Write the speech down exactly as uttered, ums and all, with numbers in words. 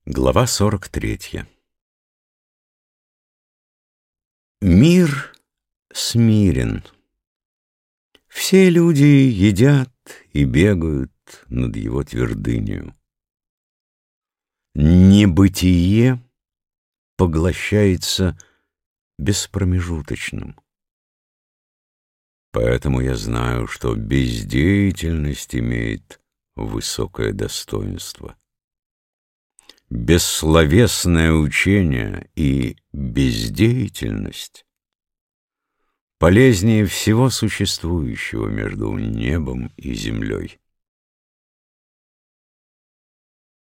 Глава сорок третья. Мир смирен. Все люди едят и бегают над его твердынею. Небытие поглощается беспромежуточным. Поэтому я знаю, что бездеятельность имеет высокое достоинство. Бессловесное учение и бездеятельность полезнее всего существующего между небом и землей.